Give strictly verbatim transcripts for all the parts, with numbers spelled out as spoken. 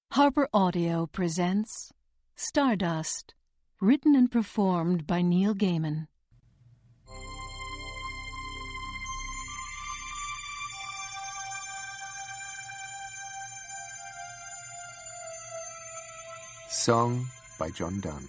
Harper Audio presents Stardust, written and performed by Neil Gaiman. Song by John Donne.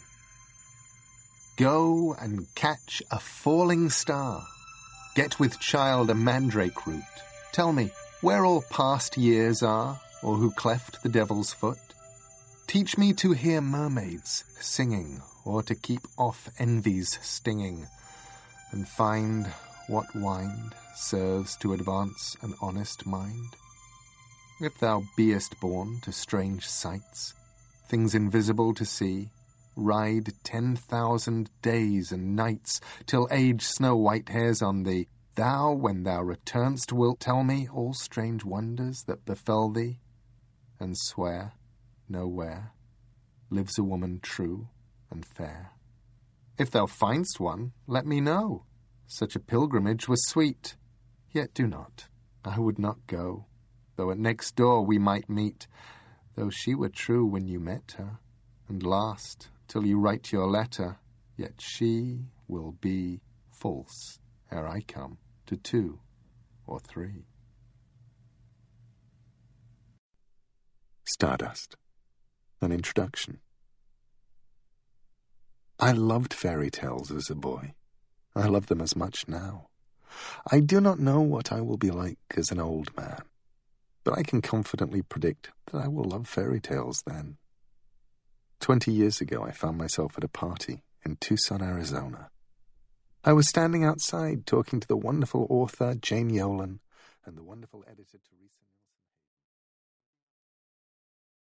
Go and catch a falling star. Get with child a mandrake root. Tell me where all past years are, or who cleft the devil's foot. Teach me to hear mermaids singing, or to keep off envy's stinging, and find what wind serves to advance an honest mind. If thou beest born to strange sights, things invisible to see, ride ten thousand days and nights, till age snow white hairs on thee. Thou, when thou return'st, wilt tell me all strange wonders that befell thee, and swear nowhere lives a woman true and fair. If thou find'st one, let me know. Such a pilgrimage was sweet. Yet do not, I would not go, though at next door we might meet, though she were true when you met her, and last till you write your letter, yet she will be false ere I come to two or three. Stardust. An introduction. I loved fairy tales as a boy. I love them as much now. I do not know what I will be like as an old man, but I can confidently predict that I will love fairy tales then. Twenty years ago, I found myself at a party in Tucson, Arizona. I was standing outside talking to the wonderful author Jane Yolen and the wonderful editor Teresa